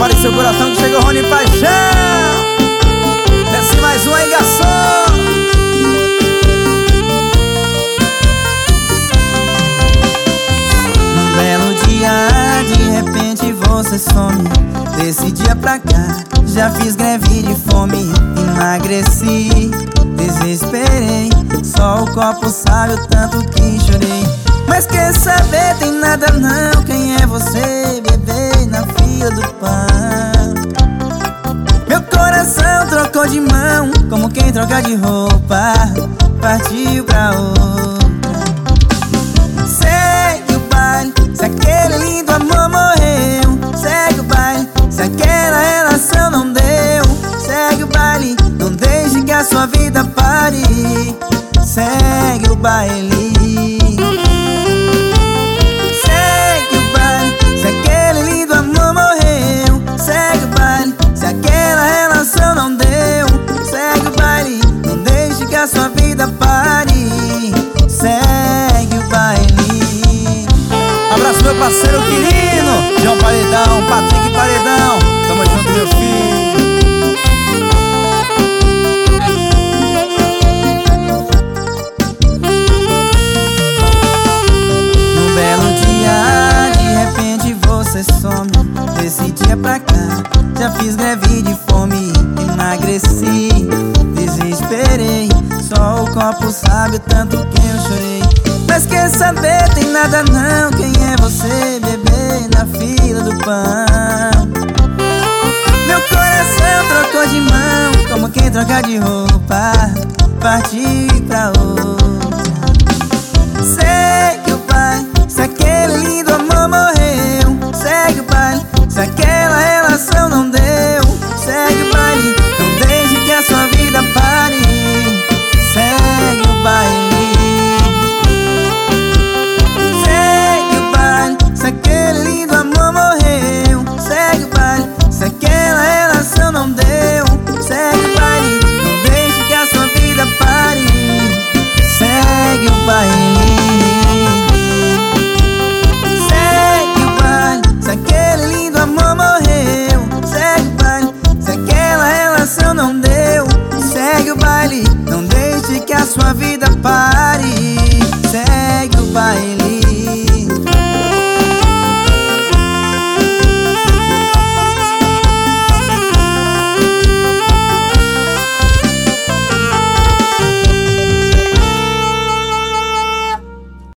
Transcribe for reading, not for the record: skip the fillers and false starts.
Prepare seu coração que chegou Rony Paixão. Desce mais um aí, garçom. Num belo dia, de repente você some. Desse dia pra cá, já fiz greve de fome. Emagreci, desesperei. Só o copo sabe o tanto que chorei. Mas quer saber, tem nada não. Quem é você, bebê, na fila do pão? Meu coração trocou de mão, como quem troca de roupa. Partiu pra outra. Segue o baile, se aquele lindo amor morreu. Segue o baile, se aquela relação não deu. Segue o baile, não deixe que a sua vida pare. Segue o baile. Segue o baile, se aquele lindo amor morreu. Segue o baile, se aquela relação não deu. Segue o baile, não deixe que a sua vida pare. Segue o baile. Abraço meu parceiro Quirino, João Paredão, Patrick Paredão. Tamo junto, meu filho. Num belo dia, de repente você some. Desse dia pra cá, já fiz greve de fome. Emagreci, desesperei. Só o copo sabe o tanto que eu chorei. Mas quer saber, tem nada não. Quem é você, bebê, na fila do pão? Meu coração trocou de mão, como quem troca de roupa. Parti pra outra.